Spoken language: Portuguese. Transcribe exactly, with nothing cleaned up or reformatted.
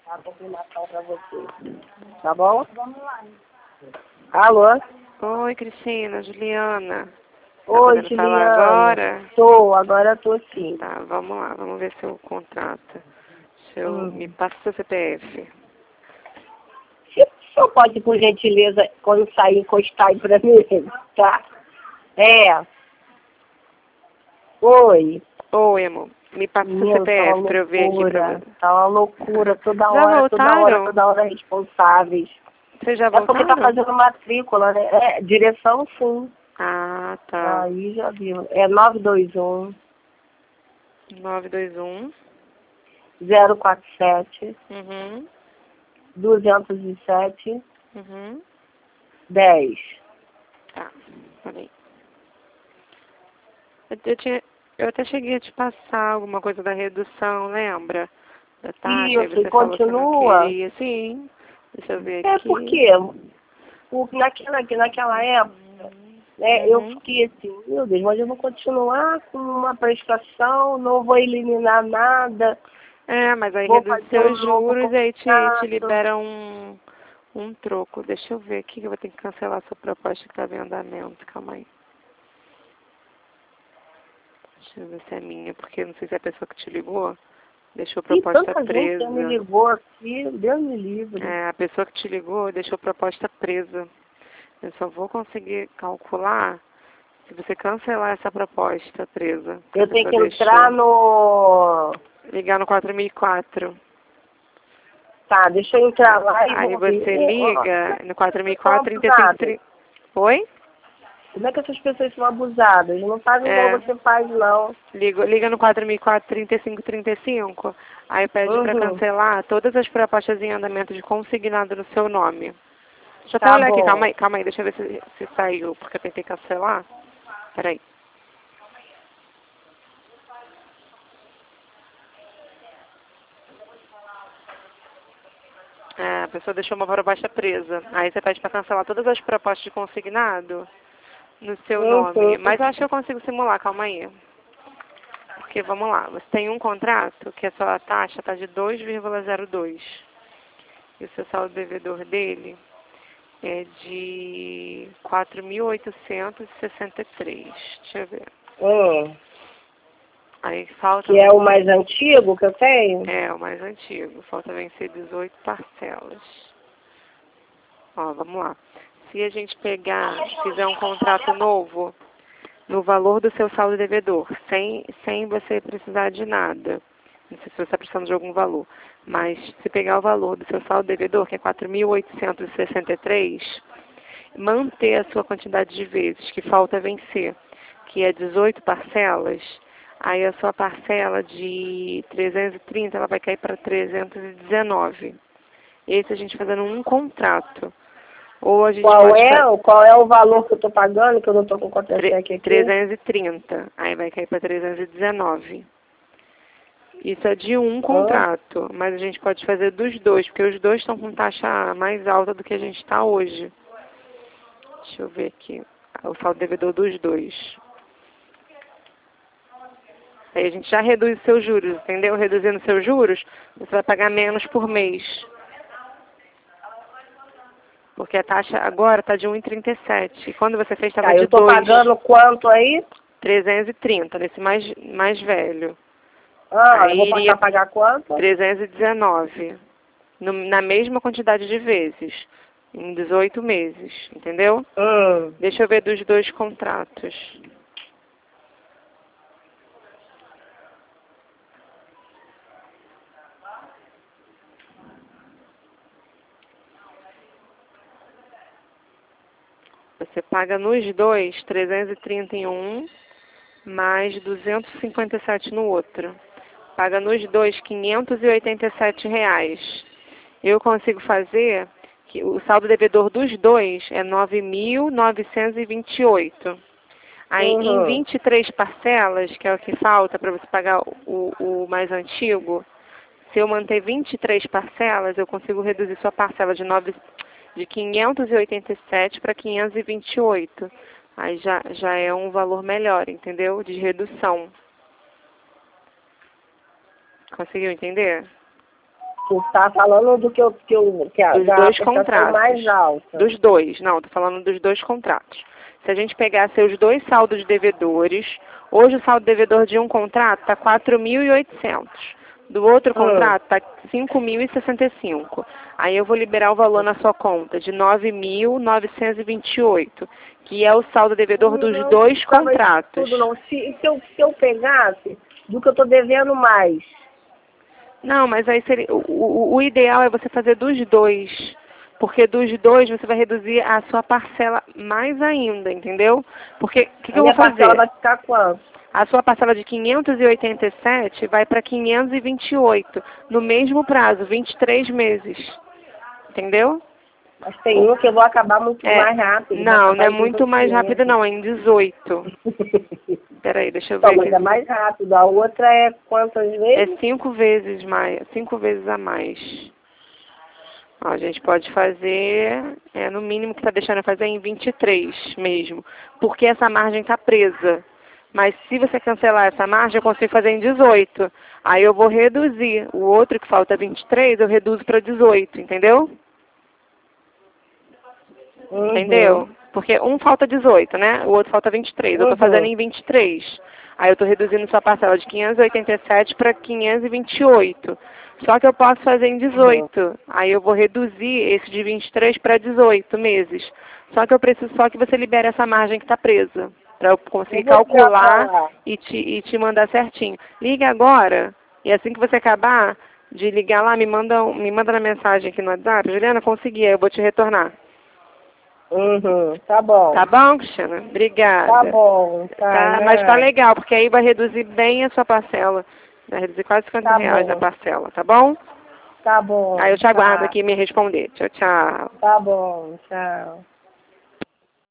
A confirmação pra você. Tá bom? Alô? Oi, Cristina, Juliana. Tá Oi, podendo falar Juliana. agora? Tô, agora tô sim. Tá, vamos lá, vamos ver seu contrato. Seu, Hum. Me passa seu C P F. Se o senhor pode, por gentileza, quando sair, encostar aí pra mim, tá? É. Oi. Oi, amor. Me passa seu Menino, tá uma C P F pra eu ver aqui pra loucura. ver. Tá uma loucura. Toda Já hora, toda hora, voltaram? toda hora responsáveis. Vocês já É porque tá voltaram? fazendo matrícula, né? É, direção sim. Ah, tá. Aí já viu. É nove dois um, nove dois um. zero quatro sete, Uhum. duzentos e sete, Uhum. dez. Tá, peraí. Eu, eu, tinha, eu até cheguei a te passar alguma coisa da redução, lembra? Da taxa, aí Isso, e você falou que não continua. queria. Sim, deixa eu ver É aqui. porque porque naquela, naquela época, né, eu Uhum. fiquei assim, meu Deus, mas eu vou continuar com uma prestação, não vou eliminar nada, É, mas aí vou reduz fazer um seus novo juros e aí te, te contrato. libera um, um troco. Deixa eu ver aqui que eu vou ter que cancelar sua proposta que estava em andamento. Calma aí. Deixa eu ver se é minha, porque não sei se é a pessoa que te ligou deixou a E proposta tanta gente já me presa. ligou aqui, Deus me livre. É, a pessoa que te ligou deixou a proposta presa. Eu só vou conseguir calcular se você cancelar essa proposta presa que a Eu tenho pessoa que entrar deixou. no... Ligar no quatro mil e quatro. Tá, deixa eu entrar lá e Aí vou ver. você É, ó, liga no quatro mil e são quatro, trinta e cinco, abusadas. trinta. Oi? Como é que essas pessoas são abusadas? Não fazem igual É. você faz, não. Liga, liga no quatro mil e quatro, trinta e cinco, trinta e cinco. Aí pede para Uhum. cancelar todas as propostas em andamento de consignado no seu nome. Deixa eu até Tá olhar aqui, calma bom. aí, calma aí, deixa eu ver se, se saiu, porque eu tentei cancelar. Peraí. É, a pessoa deixou uma proposta presa. Aí você pede para cancelar todas as propostas de consignado no seu nome. Uhum. Mas eu acho que eu consigo simular, calma aí. Porque, vamos lá, você tem um contrato que a sua taxa está de dois vírgula zero dois. E o seu saldo devedor dele é de quatro mil oitocentos e sessenta e três. Deixa eu ver. Hum. Aí falta... Que é o mais antigo que eu tenho? É, o mais antigo. Falta vencer dezoito parcelas. Ó, vamos lá. Se a gente pegar, fizer um contrato novo, no valor do seu saldo devedor, sem, sem você precisar de nada. Não sei se você está precisando de algum valor. Mas se pegar o valor do seu saldo devedor, que é quatro mil oitocentos e sessenta e três, manter a sua quantidade de vezes que falta vencer, que é dezoito parcelas, aí a sua parcela de trezentos e trinta ela vai cair para trezentos e dezenove. Esse a gente fazendo um contrato. Ou a gente Qual pode é, fazer qual é o valor que eu estou pagando, que eu não estou com contra-cheque aqui? trezentos e trinta, aí vai cair para trezentos e dezenove. Isso é de um Hã? contrato, mas a gente pode fazer dos dois, porque os dois estão com taxa mais alta do que a gente está hoje. Deixa eu ver aqui, o saldo devedor dos dois. Aí a gente já reduz os seus juros, entendeu? Reduzindo seus juros, você vai pagar menos por mês. Porque a taxa agora está de um vírgula trinta e sete. E quando você fez estava Tá, eu de estou dois pagando quanto aí? trezentos e trinta, nesse mais, mais velho. Ah, eu Aí vou passar iria a pagar quanto? trezentos e dezenove, no, na mesma quantidade de vezes, em dezoito meses, entendeu? Hum. Deixa eu ver dos dois contratos. Você paga nos dois trezentos e trinta em um, mais duzentos e cinquenta e sete no outro. Paga nos dois quinhentos e oitenta e sete reais. Eu consigo fazer que o saldo devedor dos dois é nove mil novecentos e vinte e oito. Aí em Uhum. vinte e três parcelas, que é o que falta para você pagar o, o mais antigo, se eu manter vinte e três parcelas, eu consigo reduzir sua parcela de, nove, de quinhentos e oitenta e sete para quinhentos e vinte e oito. Aí já, já é um valor melhor, entendeu? De redução. Conseguiu entender? Tu tá falando do que eu, que eu, que a, Dos da dois prestação contratos. mais alta. Dos dois, não, tô falando dos dois contratos. Se a gente pegar seus dois saldos devedores, hoje o saldo devedor de um contrato está quatro mil e oitocentos. Do outro Hum. contrato está cinco mil e sessenta e cinco. Aí eu vou liberar o valor na sua conta de nove mil novecentos e vinte e oito, que é o saldo devedor dos Não, dois tava isso contratos. tudo não. Se, se, eu, se eu pegasse do que eu tô devendo mais. Não, mas aí seria, o, o, o ideal é você fazer dos dois. Porque dos dois você vai reduzir a sua parcela mais ainda, entendeu? Porque o que, que A eu vou minha parcela fazer? vai ficar quanto? A sua parcela de quinhentos e oitenta e sete vai para quinhentos e vinte e oito, no mesmo prazo, vinte e três meses. Entendeu? Mas tem um que eu vou acabar muito É, mais rápido. vou não, não acabar é em muito mais dezoito rápido meses. não, é em dezoito. Peraí, deixa eu Então, ver mas aqui. é mais rápido. A outra é quantas É vezes? cinco vezes mais, cinco vezes a mais. Ó, a gente pode fazer, é, no mínimo que está deixando fazer é em vinte e três mesmo, porque essa margem está presa. Mas se você cancelar essa margem, eu consigo fazer em dezoito. Aí eu vou reduzir. O outro que falta vinte e três, eu reduzo para dezoito, entendeu? Uhum. Entendeu? Porque um falta dezoito, né? O outro falta vinte e três. Eu estou fazendo Uhum. em vinte e três. Aí eu estou reduzindo sua parcela de quinhentos e oitenta e sete para quinhentos e vinte e oito. Só que eu posso fazer em dezoito. Aí eu vou reduzir esse de vinte e três para dezoito meses. Só que eu preciso só que você libere essa margem que está presa. Para eu conseguir Eu vou ligar pra calcular lá. e te, e te mandar certinho. Liga agora. E assim que você acabar de ligar lá, me manda, um- me manda na mensagem aqui no WhatsApp. Juliana, consegui. Aí eu vou te retornar. Uhum. Tá bom. Tá bom, Cristiana? Obrigada. Tá bom. Tá, Tá, mas tá né? legal, porque aí vai reduzir bem a sua parcela. Vai reduzir quase cinquenta Tá reais a bom. parcela, tá bom? Tá bom. Aí eu te aguardo Tá. aqui me responder. Tchau, tchau. Tá bom. Tchau.